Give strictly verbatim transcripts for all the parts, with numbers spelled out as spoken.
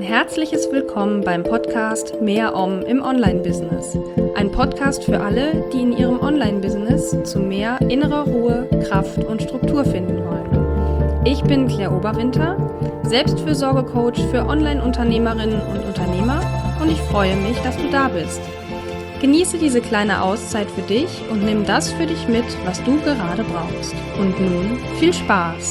herzliches Willkommen beim Podcast Mehr Om im Online-Business. Ein Podcast für alle, die in ihrem Online-Business zu mehr innerer Ruhe, Kraft und Struktur finden wollen. Ich bin Claire Oberwinter, Selbstfürsorge-Coach für Online-Unternehmerinnen und Unternehmer und ich freue mich, dass du da bist. Genieße diese kleine Auszeit für dich und nimm das für dich mit, was du gerade brauchst. Und nun viel Spaß!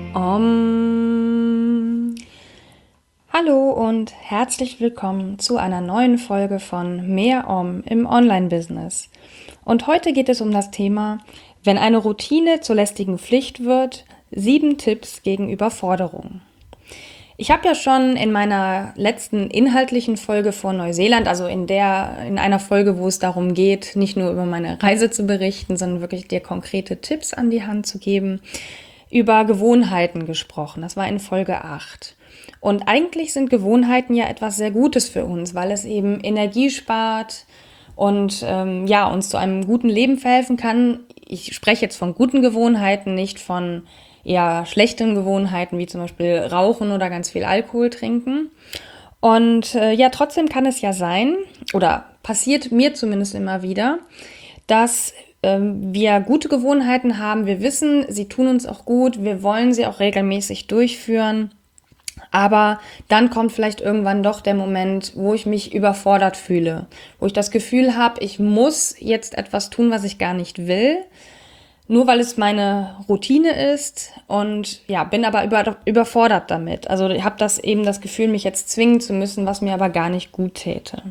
Om. Hallo und herzlich willkommen zu einer neuen Folge von Mehr Om im Online-Business. Und heute geht es um das Thema, wenn eine Routine zur lästigen Pflicht wird, sieben Tipps gegen Überforderung. Ich habe ja schon in meiner letzten inhaltlichen Folge vor Neuseeland, also in der, in einer Folge, wo es darum geht, nicht nur über meine Reise zu berichten, sondern wirklich dir konkrete Tipps an die Hand zu geben, über Gewohnheiten gesprochen. Das war in Folge acht. Und eigentlich sind Gewohnheiten ja etwas sehr Gutes für uns, weil es eben Energie spart und ähm, ja, uns zu einem guten Leben verhelfen kann. Ich spreche jetzt von guten Gewohnheiten, nicht von eher schlechten Gewohnheiten, wie zum Beispiel Rauchen oder ganz viel Alkohol trinken. Und äh, ja, trotzdem kann es ja sein, oder passiert mir zumindest immer wieder, dass ähm, wir gute Gewohnheiten haben. Wir wissen, sie tun uns auch gut, wir wollen sie auch regelmäßig durchführen. Aber dann kommt vielleicht irgendwann doch der Moment, wo ich mich überfordert fühle, wo ich das Gefühl habe, ich muss jetzt etwas tun, was ich gar nicht will, nur weil es meine Routine ist und ja, bin aber über, überfordert damit. Also ich habe das eben das Gefühl, mich jetzt zwingen zu müssen, was mir aber gar nicht gut täte.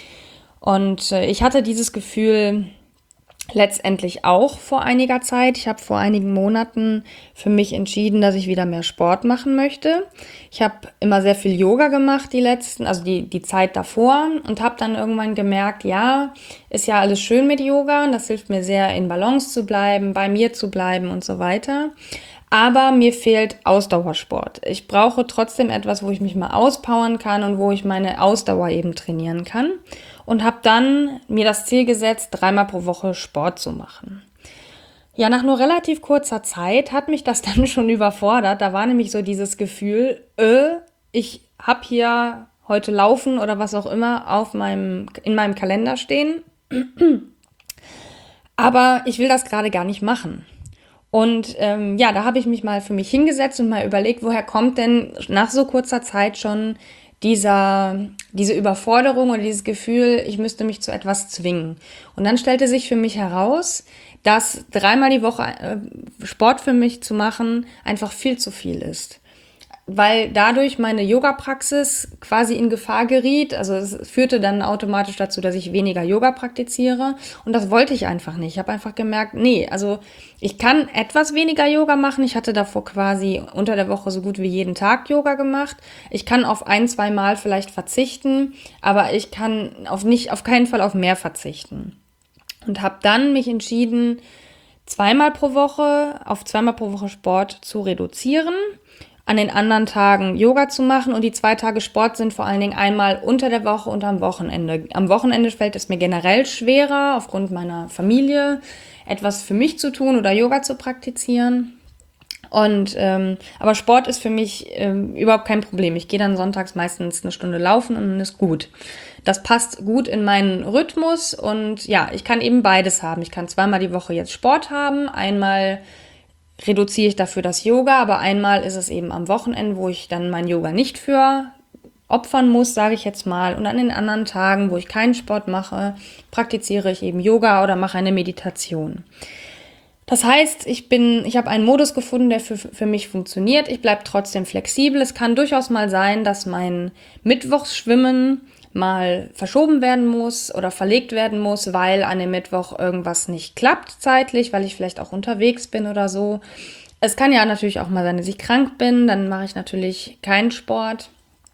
Und äh, ich hatte dieses Gefühl letztendlich auch vor einiger Zeit. Ich habe vor einigen Monaten für mich entschieden, dass ich wieder mehr Sport machen möchte. Ich habe immer sehr viel Yoga gemacht, die letzten, also die, die Zeit davor, und habe dann irgendwann gemerkt, ja, ist ja alles schön mit Yoga und das hilft mir sehr, in Balance zu bleiben, bei mir zu bleiben und so weiter. Aber mir fehlt Ausdauersport. Ich brauche trotzdem etwas, wo ich mich mal auspowern kann und wo ich meine Ausdauer eben trainieren kann. Und habe dann mir das Ziel gesetzt, dreimal pro Woche Sport zu machen. Ja, nach nur relativ kurzer Zeit hat mich das dann schon überfordert. Da war nämlich so dieses Gefühl, äh, ich habe hier heute Laufen oder was auch immer auf meinem, in meinem Kalender stehen. Aber ich will das gerade gar nicht machen. Und ähm, ja, da habe ich mich mal für mich hingesetzt und mal überlegt, woher kommt denn nach so kurzer Zeit schon dieser, diese Überforderung oder dieses Gefühl, ich müsste mich zu etwas zwingen. Und dann stellte sich für mich heraus, dass dreimal die Woche äh, Sport für mich zu machen einfach viel zu viel ist. Weil dadurch meine Yoga-Praxis quasi in Gefahr geriet. Also es führte dann automatisch dazu, dass ich weniger Yoga praktiziere. Und das wollte ich einfach nicht. Ich habe einfach gemerkt, nee, also ich kann etwas weniger Yoga machen. Ich hatte davor quasi unter der Woche so gut wie jeden Tag Yoga gemacht. Ich kann auf ein, zwei Mal vielleicht verzichten, aber ich kann auf nicht, auf keinen Fall auf mehr verzichten. Und habe dann mich entschieden, zweimal pro Woche, auf zweimal pro Woche Sport zu reduzieren, an den anderen Tagen Yoga zu machen, und die zwei Tage Sport sind vor allen Dingen einmal unter der Woche und am Wochenende. Am Wochenende fällt es mir generell schwerer, aufgrund meiner Familie etwas für mich zu tun oder Yoga zu praktizieren. Und ähm, aber Sport ist für mich ähm, überhaupt kein Problem. Ich gehe dann sonntags meistens eine Stunde laufen und dann ist gut. Das passt gut in meinen Rhythmus und ja, ich kann eben beides haben. Ich kann zweimal die Woche jetzt Sport haben, einmal reduziere ich dafür das Yoga, aber einmal ist es eben am Wochenende, wo ich dann mein Yoga nicht für opfern muss, sage ich jetzt mal. Und an den anderen Tagen, wo ich keinen Sport mache, praktiziere ich eben Yoga oder mache eine Meditation. Das heißt, ich bin, ich habe einen Modus gefunden, der für, für mich funktioniert. Ich bleibe trotzdem flexibel. Es kann durchaus mal sein, dass mein Mittwochsschwimmen mal verschoben werden muss oder verlegt werden muss, weil an dem Mittwoch irgendwas nicht klappt zeitlich, weil ich vielleicht auch unterwegs bin oder so. Es kann ja natürlich auch mal sein, dass ich krank bin, dann mache ich natürlich keinen Sport.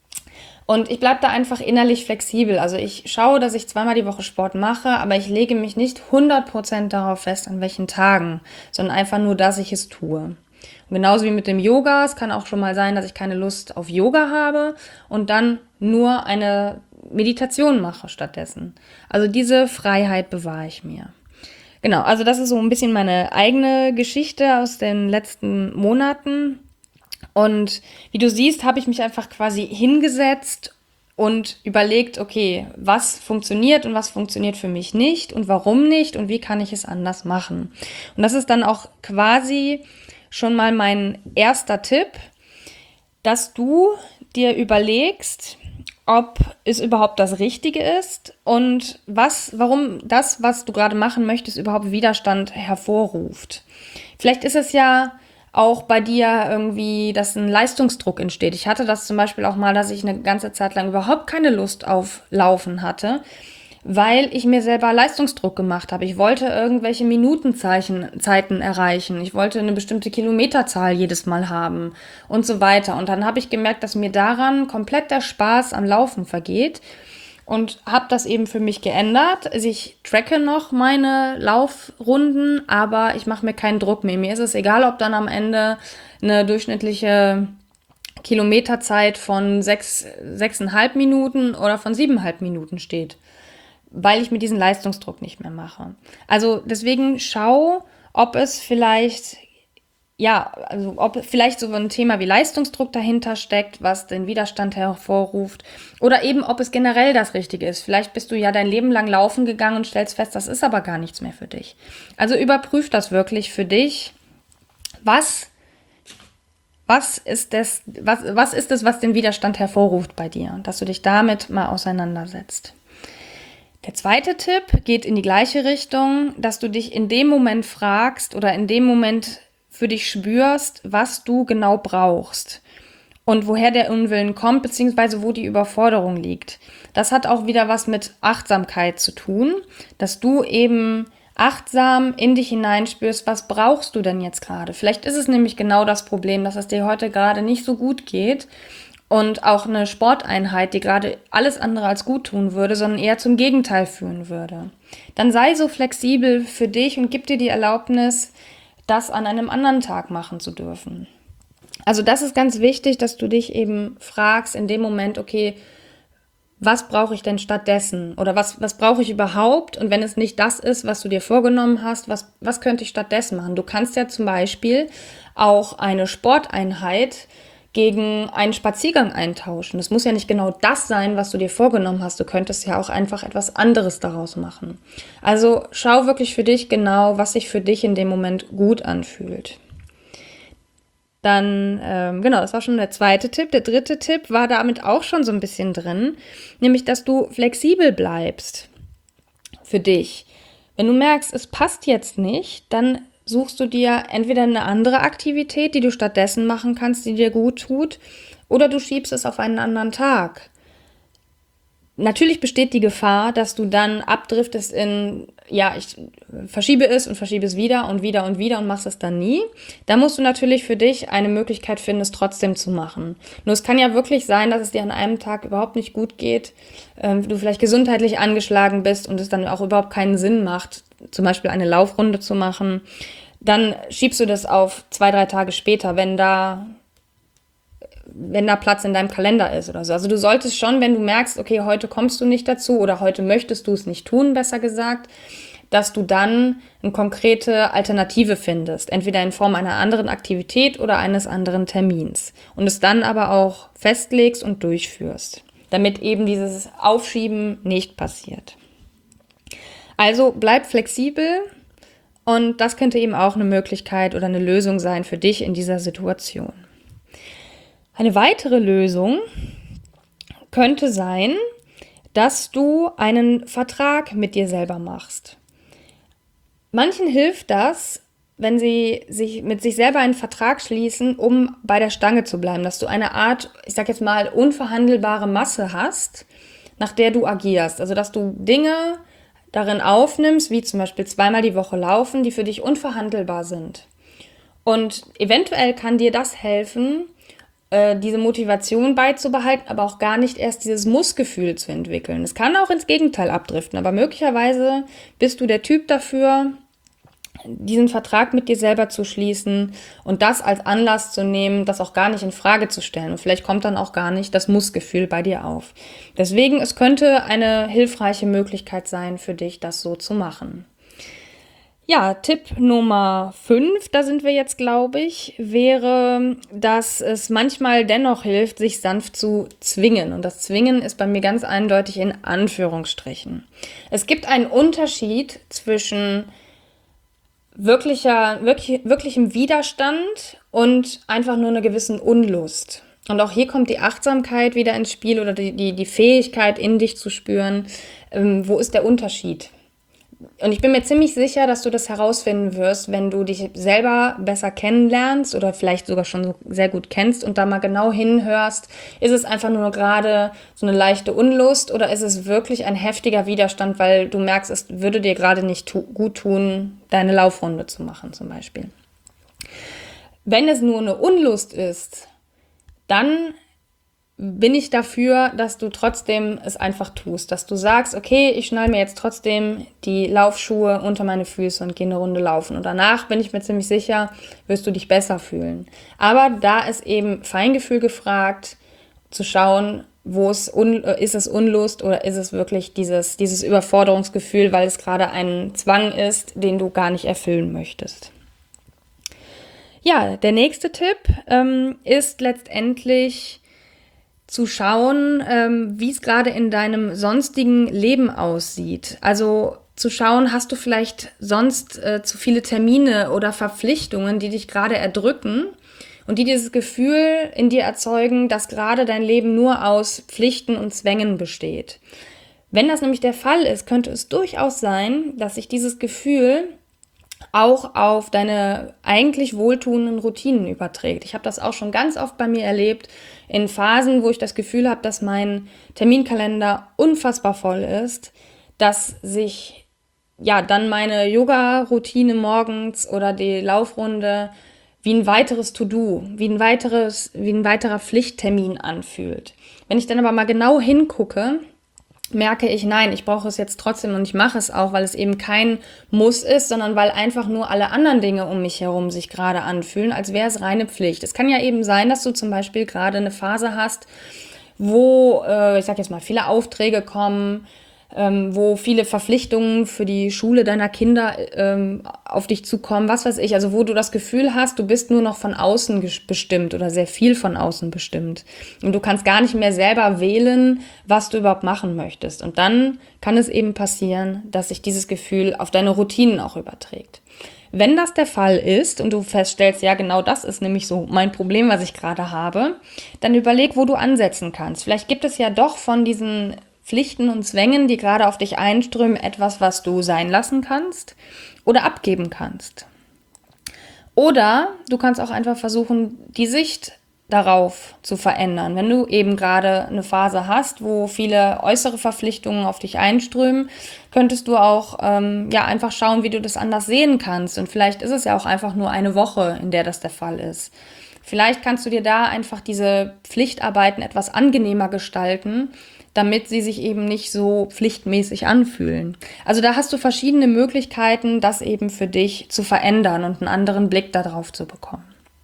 Und ich bleibe da einfach innerlich flexibel. Also ich schaue, dass ich zweimal die Woche Sport mache, aber ich lege mich nicht hundert Prozent darauf fest, an welchen Tagen, sondern einfach nur, dass ich es tue. Und genauso wie mit dem Yoga. Es kann auch schon mal sein, dass ich keine Lust auf Yoga habe und dann nur eine Meditation mache stattdessen. Also diese Freiheit bewahre ich mir. Genau, also das ist so ein bisschen meine eigene Geschichte aus den letzten Monaten. Und wie du siehst, habe ich mich einfach quasi hingesetzt und überlegt, okay, was funktioniert und was funktioniert für mich nicht und warum nicht und wie kann ich es anders machen. Und das ist dann auch quasi schon mal mein erster Tipp, dass du dir überlegst, ob es überhaupt das Richtige ist und was, warum das, was du gerade machen möchtest, überhaupt Widerstand hervorruft. Vielleicht ist es ja auch bei dir irgendwie, dass ein Leistungsdruck entsteht. Ich hatte das zum Beispiel auch mal, dass ich eine ganze Zeit lang überhaupt keine Lust auf Laufen hatte, weil ich mir selber Leistungsdruck gemacht habe. Ich wollte irgendwelche Minutenzeichen, Zeiten erreichen. Ich wollte eine bestimmte Kilometerzahl jedes Mal haben und so weiter. Und dann habe ich gemerkt, dass mir daran komplett der Spaß am Laufen vergeht und habe das eben für mich geändert. Also ich tracke noch meine Laufrunden, aber ich mache mir keinen Druck mehr. Mir ist es egal, ob dann am Ende eine durchschnittliche Kilometerzeit von sechs, sechseinhalb Minuten oder von siebeneinhalb Minuten steht, weil ich mir diesen Leistungsdruck nicht mehr mache. Also deswegen schau, ob es vielleicht, ja, also ob vielleicht so ein Thema wie Leistungsdruck dahinter steckt, was den Widerstand hervorruft, oder eben, ob es generell das Richtige ist. Vielleicht bist du ja dein Leben lang laufen gegangen und stellst fest, das ist aber gar nichts mehr für dich. Also überprüf das wirklich für dich. Was, was ist das, was, was ist es, was den Widerstand hervorruft bei dir? Dass du dich damit mal auseinandersetzt. Der zweite Tipp geht in die gleiche Richtung, dass du dich in dem Moment fragst oder in dem Moment für dich spürst, was du genau brauchst und woher der Unwillen kommt, beziehungsweise wo die Überforderung liegt. Das hat auch wieder was mit Achtsamkeit zu tun, dass du eben achtsam in dich hineinspürst, was brauchst du denn jetzt gerade? Vielleicht ist es nämlich genau das Problem, dass es dir heute gerade nicht so gut geht und auch eine Sporteinheit, die gerade alles andere als gut tun würde, sondern eher zum Gegenteil führen würde. Dann sei so flexibel für dich und gib dir die Erlaubnis, das an einem anderen Tag machen zu dürfen. Also das ist ganz wichtig, dass du dich eben fragst in dem Moment, okay, was brauche ich denn stattdessen? Oder was, was brauche ich überhaupt? Und wenn es nicht das ist, was du dir vorgenommen hast, was, was könnte ich stattdessen machen? Du kannst ja zum Beispiel auch eine Sporteinheit gegen einen Spaziergang eintauschen. Das muss ja nicht genau das sein, was du dir vorgenommen hast. Du könntest ja auch einfach etwas anderes daraus machen. Also schau wirklich für dich genau, was sich für dich in dem Moment gut anfühlt. Dann, ähm, genau, das war schon der zweite Tipp. Der dritte Tipp war damit auch schon so ein bisschen drin, nämlich, dass du flexibel bleibst für dich. Wenn du merkst, es passt jetzt nicht, dann suchst du dir entweder eine andere Aktivität, die du stattdessen machen kannst, die dir gut tut, oder du schiebst es auf einen anderen Tag. Natürlich besteht die Gefahr, dass du dann abdriftest in, ja, ich verschiebe es und verschiebe es wieder und wieder und wieder und machst es dann nie. Da musst du natürlich für dich eine Möglichkeit finden, es trotzdem zu machen. Nur es kann ja wirklich sein, dass es dir an einem Tag überhaupt nicht gut geht, ähm, du vielleicht gesundheitlich angeschlagen bist und es dann auch überhaupt keinen Sinn macht, zum Beispiel eine Laufrunde zu machen. Dann schiebst du das auf zwei, drei Tage später, wenn da wenn da Platz in deinem Kalender ist oder so. Also du solltest schon, wenn du merkst, okay, heute kommst du nicht dazu oder heute möchtest du es nicht tun, besser gesagt, dass du dann eine konkrete Alternative findest, entweder in Form einer anderen Aktivität oder eines anderen Termins und es dann aber auch festlegst und durchführst, damit eben dieses Aufschieben nicht passiert. Also bleib flexibel und das könnte eben auch eine Möglichkeit oder eine Lösung sein für dich in dieser Situation. Eine weitere Lösung könnte sein, dass du einen Vertrag mit dir selber machst. Manchen hilft das, wenn sie sich mit sich selber einen Vertrag schließen, um bei der Stange zu bleiben, dass du eine Art, ich sag jetzt mal, unverhandelbare Masse hast, nach der du agierst. Also dass du Dinge darin aufnimmst, wie zum Beispiel zweimal die Woche laufen, die für dich unverhandelbar sind. Und eventuell kann dir das helfen, diese Motivation beizubehalten, aber auch gar nicht erst dieses Muss-Gefühl zu entwickeln. Es kann auch ins Gegenteil abdriften, aber möglicherweise bist du der Typ dafür, diesen Vertrag mit dir selber zu schließen und das als Anlass zu nehmen, das auch gar nicht in Frage zu stellen. Und vielleicht kommt dann auch gar nicht das Muss-Gefühl bei dir auf. Deswegen, es könnte eine hilfreiche Möglichkeit sein für dich, das so zu machen. Ja, Tipp Nummer fünf, da sind wir jetzt, glaube ich, wäre, dass es manchmal dennoch hilft, sich sanft zu zwingen. Und das Zwingen ist bei mir ganz eindeutig in Anführungsstrichen. Es gibt einen Unterschied zwischen wirklicher, wirklich, wirklichem Widerstand und einfach nur einer gewissen Unlust. Und auch hier kommt die Achtsamkeit wieder ins Spiel oder die, die, die Fähigkeit, in dich zu spüren, ähm, wo ist der Unterschied? Und ich bin mir ziemlich sicher, dass du das herausfinden wirst, wenn du dich selber besser kennenlernst oder vielleicht sogar schon so sehr gut kennst und da mal genau hinhörst, ist es einfach nur gerade so eine leichte Unlust oder ist es wirklich ein heftiger Widerstand, weil du merkst, es würde dir gerade nicht tu- gut tun, deine Laufrunde zu machen zum Beispiel. Wenn es nur eine Unlust ist, dann bin ich dafür, dass du trotzdem es einfach tust, dass du sagst, okay, ich schnall mir jetzt trotzdem die Laufschuhe unter meine Füße und gehe eine Runde laufen. Und danach bin ich mir ziemlich sicher, wirst du dich besser fühlen. Aber da ist eben Feingefühl gefragt, zu schauen, wo es un- ist es Unlust oder ist es wirklich dieses, dieses Überforderungsgefühl, weil es gerade ein Zwang ist, den du gar nicht erfüllen möchtest. Ja, der nächste Tipp ähm, ist letztendlich zu schauen, ähm, wie es gerade in deinem sonstigen Leben aussieht. Also zu schauen, hast du vielleicht sonst äh, zu viele Termine oder Verpflichtungen, die dich gerade erdrücken und die dieses Gefühl in dir erzeugen, dass gerade dein Leben nur aus Pflichten und Zwängen besteht. Wenn das nämlich der Fall ist, könnte es durchaus sein, dass sich dieses Gefühl auch auf deine eigentlich wohltuenden Routinen überträgt. Ich habe das auch schon ganz oft bei mir erlebt, in Phasen, wo ich das Gefühl habe, dass mein Terminkalender unfassbar voll ist, dass sich ja dann meine Yoga-Routine morgens oder die Laufrunde wie ein weiteres To-Do, wie ein weiteres, wie ein weiterer Pflichttermin anfühlt. Wenn ich dann aber mal genau hingucke, merke ich, nein, ich brauche es jetzt trotzdem und ich mache es auch, weil es eben kein Muss ist, sondern weil einfach nur alle anderen Dinge um mich herum sich gerade anfühlen, als wäre es reine Pflicht. Es kann ja eben sein, dass du zum Beispiel gerade eine Phase hast, wo, äh, ich sag jetzt mal, viele Aufträge kommen, ähm, wo viele Verpflichtungen für die Schule deiner Kinder ähm, auf dich zukommen, was weiß ich, also wo du das Gefühl hast, du bist nur noch von außen ges- bestimmt oder sehr viel von außen bestimmt und du kannst gar nicht mehr selber wählen, was du überhaupt machen möchtest. Und dann kann es eben passieren, dass sich dieses Gefühl auf deine Routinen auch überträgt. Wenn das der Fall ist und du feststellst, ja genau das ist nämlich so mein Problem, was ich gerade habe, dann überleg, wo du ansetzen kannst. Vielleicht gibt es ja doch von diesen Pflichten und Zwängen, die gerade auf dich einströmen, etwas, was du sein lassen kannst oder abgeben kannst. Oder du kannst auch einfach versuchen, die Sicht darauf zu verändern. Wenn du eben gerade eine Phase hast, wo viele äußere Verpflichtungen auf dich einströmen, könntest du auch ähm, ja einfach schauen, wie du das anders sehen kannst. Und vielleicht ist es ja auch einfach nur eine Woche, in der das der Fall ist. Vielleicht kannst du dir da einfach diese Pflichtarbeiten etwas angenehmer gestalten, damit sie sich eben nicht so pflichtmäßig anfühlen. Also da hast du verschiedene Möglichkeiten, das eben für dich zu verändern und einen anderen Blick darauf zu bekommen.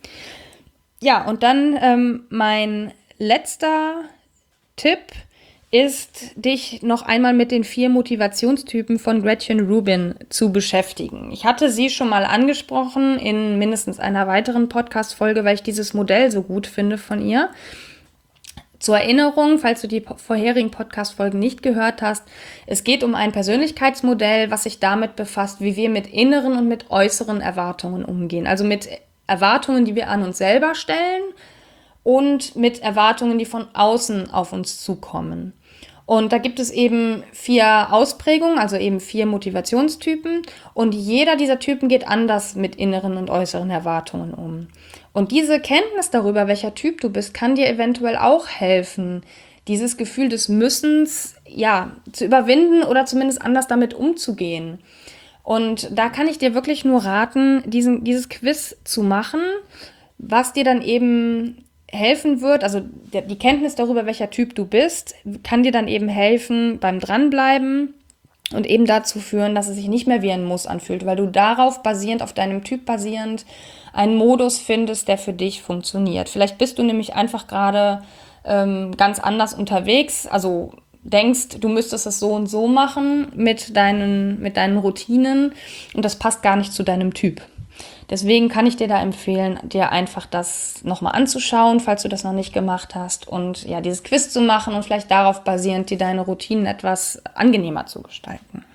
Ja, und dann ähm, mein letzter Tipp ist, dich noch einmal mit den vier Motivationstypen von Gretchen Rubin zu beschäftigen. Ich hatte sie schon mal angesprochen in mindestens einer weiteren Podcast-Folge, weil ich dieses Modell so gut finde von ihr. Zur Erinnerung, falls du die vorherigen Podcast-Folgen nicht gehört hast, es geht um ein Persönlichkeitsmodell, was sich damit befasst, wie wir mit inneren und mit äußeren Erwartungen umgehen. Also mit Erwartungen, die wir an uns selber stellen und mit Erwartungen, die von außen auf uns zukommen. Und da gibt es eben vier Ausprägungen, also eben vier Motivationstypen. Und jeder dieser Typen geht anders mit inneren und äußeren Erwartungen um. Und diese Kenntnis darüber, welcher Typ du bist, kann dir eventuell auch helfen, dieses Gefühl des Müssens, ja, zu überwinden oder zumindest anders damit umzugehen. Und da kann ich dir wirklich nur raten, diesen, dieses Quiz zu machen, was dir dann eben helfen wird, also die Kenntnis darüber, welcher Typ du bist, kann dir dann eben helfen beim Dranbleiben und eben dazu führen, dass es sich nicht mehr wie ein Muss anfühlt, weil du darauf basierend, auf deinem Typ basierend, einen Modus findest, der für dich funktioniert. Vielleicht bist du nämlich einfach gerade ähm, ganz anders unterwegs, also denkst, du müsstest es so und so machen mit deinen, mit deinen Routinen und das passt gar nicht zu deinem Typ. Deswegen kann ich dir da empfehlen, dir einfach das nochmal anzuschauen, falls du das noch nicht gemacht hast und ja, dieses Quiz zu machen und vielleicht darauf basierend dir deine Routinen etwas angenehmer zu gestalten.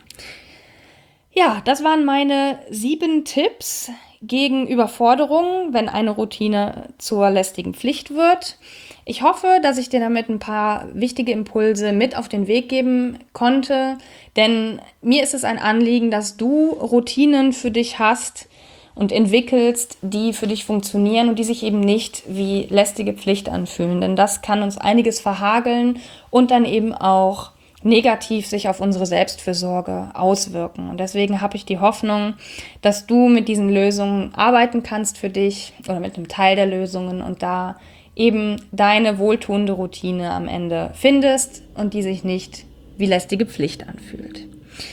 Ja, das waren meine sieben Tipps gegen Überforderung, wenn eine Routine zur lästigen Pflicht wird. Ich hoffe, dass ich dir damit ein paar wichtige Impulse mit auf den Weg geben konnte, denn mir ist es ein Anliegen, dass du Routinen für dich hast und entwickelst, die für dich funktionieren und die sich eben nicht wie lästige Pflicht anfühlen, denn das kann uns einiges verhageln und dann eben auch negativ sich auf unsere Selbstfürsorge auswirken. Und deswegen habe ich die Hoffnung, dass du mit diesen Lösungen arbeiten kannst für dich oder mit einem Teil der Lösungen und da eben deine wohltuende Routine am Ende findest und die sich nicht wie lästige Pflicht anfühlt.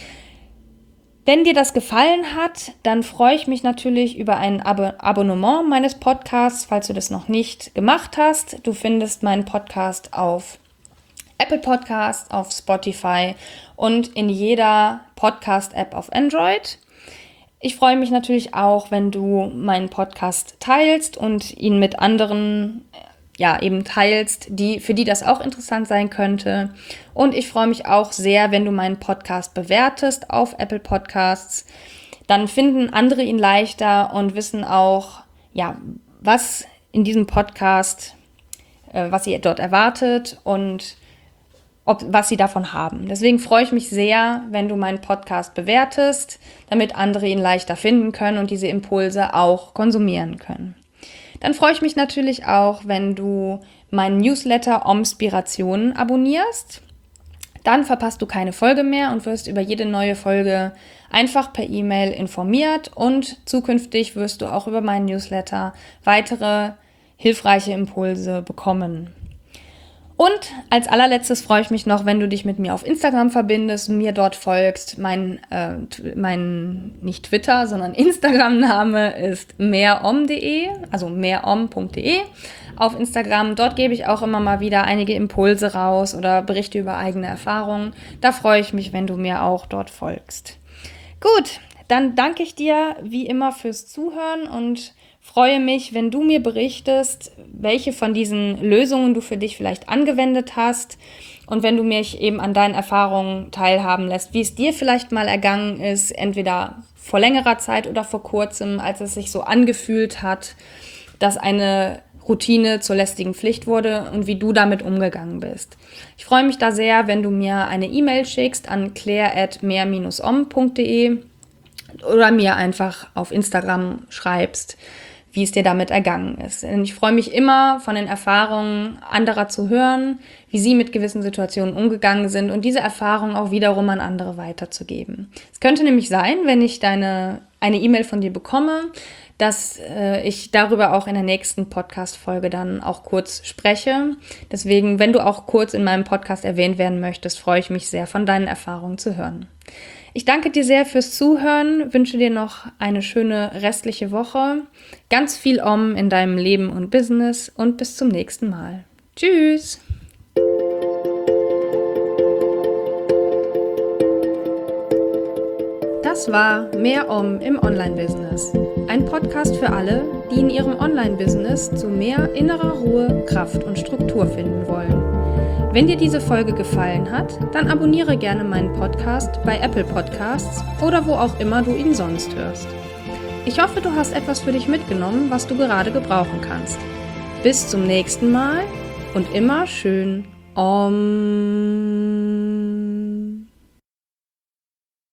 Wenn dir das gefallen hat, dann freue ich mich natürlich über ein Ab- Abonnement meines Podcasts, falls du das noch nicht gemacht hast. Du findest meinen Podcast auf Apple Podcasts, auf Spotify und in jeder Podcast-App auf Android. Ich freue mich natürlich auch, wenn du meinen Podcast teilst und ihn mit anderen, ja, eben teilst, die, für die das auch interessant sein könnte. Und ich freue mich auch sehr, wenn du meinen Podcast bewertest auf Apple Podcasts. Dann finden andere ihn leichter und wissen auch, ja, was in diesem Podcast, äh, was ihr dort erwartet und ob, was sie davon haben. Deswegen freue ich mich sehr, wenn du meinen Podcast bewertest, damit andere ihn leichter finden können und diese Impulse auch konsumieren können. Dann freue ich mich natürlich auch, wenn du meinen Newsletter Omspirationen abonnierst. Dann verpasst du keine Folge mehr und wirst über jede neue Folge einfach per E-Mail informiert und zukünftig wirst du auch über meinen Newsletter weitere hilfreiche Impulse bekommen. Und als allerletztes freue ich mich noch, wenn du dich mit mir auf Instagram verbindest, mir dort folgst. Mein, äh, mein nicht Twitter, sondern Instagram-Name ist mehrom punkt de, also mehrom punkt de auf Instagram. Dort gebe ich auch immer mal wieder einige Impulse raus oder berichte über eigene Erfahrungen. Da freue ich mich, wenn du mir auch dort folgst. Gut, dann danke ich dir wie immer fürs Zuhören und freue mich, wenn du mir berichtest, welche von diesen Lösungen du für dich vielleicht angewendet hast und wenn du mich eben an deinen Erfahrungen teilhaben lässt, wie es dir vielleicht mal ergangen ist, entweder vor längerer Zeit oder vor kurzem, als es sich so angefühlt hat, dass eine Routine zur lästigen Pflicht wurde und wie du damit umgegangen bist. Ich freue mich da sehr, wenn du mir eine E-Mail schickst an claire at mehr Bindestrich om punkt de oder mir einfach auf Instagram schreibst, wie es dir damit ergangen ist. Denn ich freue mich immer, von den Erfahrungen anderer zu hören, wie sie mit gewissen Situationen umgegangen sind und diese Erfahrungen auch wiederum an andere weiterzugeben. Es könnte nämlich sein, wenn ich deine eine E-Mail von dir bekomme, dass äh, ich darüber auch in der nächsten Podcast-Folge dann auch kurz spreche. Deswegen, wenn du auch kurz in meinem Podcast erwähnt werden möchtest, freue ich mich sehr, von deinen Erfahrungen zu hören. Ich danke dir sehr fürs Zuhören, wünsche dir noch eine schöne restliche Woche, ganz viel Om in deinem Leben und Business und bis zum nächsten Mal. Tschüss! Das war Mehr Om im Online-Business. Ein Podcast für alle, die in ihrem Online-Business zu mehr innerer Ruhe, Kraft und Struktur finden wollen. Wenn dir diese Folge gefallen hat, dann abonniere gerne meinen Podcast bei Apple Podcasts oder wo auch immer du ihn sonst hörst. Ich hoffe, du hast etwas für dich mitgenommen, was du gerade gebrauchen kannst. Bis zum nächsten Mal und immer schön Om.